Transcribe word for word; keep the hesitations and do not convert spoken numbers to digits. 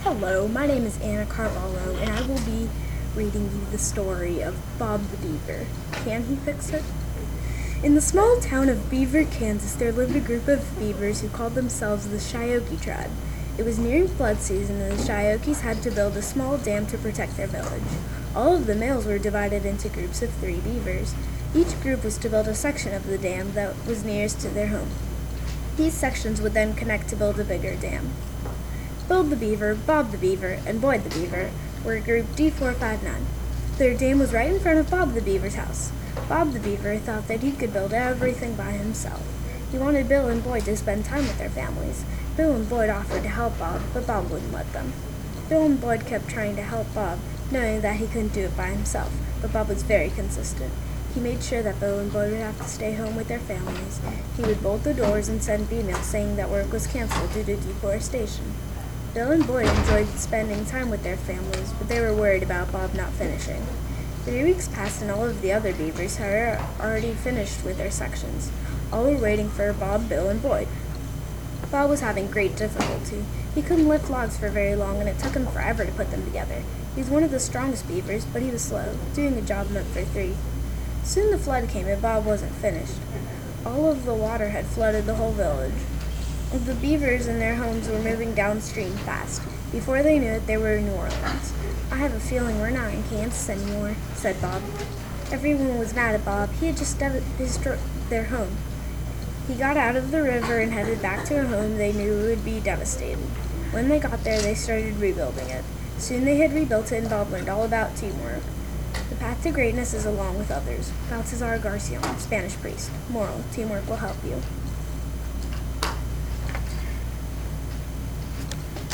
Hello, my name is Anna Carvalho, and I will be reading you the story of Bob the Beaver. Can he fix it? In the small town of Beaver, Kansas, there lived a group of beavers who called themselves the Shyoki tribe. It was nearing flood season, and the Shyokis had to build a small dam to protect their village. All of the males were divided into groups of three beavers. Each group was to build a section of the dam that was nearest to their home. These sections would then connect to build a bigger dam. Bill the Beaver, Bob the Beaver, and Boyd the Beaver were Group D four five nine. Their dam was right in front of Bob the Beaver's house. Bob the Beaver thought that he could build everything by himself. He wanted Bill and Boyd to spend time with their families. Bill and Boyd offered to help Bob, but Bob wouldn't let them. Bill and Boyd kept trying to help Bob, knowing that he couldn't do it by himself, but Bob was very consistent. He made sure that Bill and Boyd would have to stay home with their families. He would bolt the doors and send emails saying that work was canceled due to deforestation. Bill and Boyd enjoyed spending time with their families, but they were worried about Bob not finishing. Three weeks passed and all of the other beavers had already finished with their sections. All were waiting for Bob, Bill, and Boyd. Bob was having great difficulty. He couldn't lift logs for very long, and it took him forever to put them together. He was one of the strongest beavers, but he was slow, doing a job meant for three. Soon the flood came, and Bob wasn't finished. All of the water had flooded the whole village. The beavers in their homes were moving downstream fast. Before they knew it, they were in New Orleans. "I have a feeling we're not in Kansas anymore," said Bob. Everyone was mad at Bob. He had just destroyed their home. He got out of the river and headed back to a home they knew would be devastated. When they got there, they started rebuilding it. Soon they had rebuilt it, and Bob learned all about teamwork. The path to greatness is along with others. Baltazar Garcion, Spanish priest. Moral: teamwork will help you.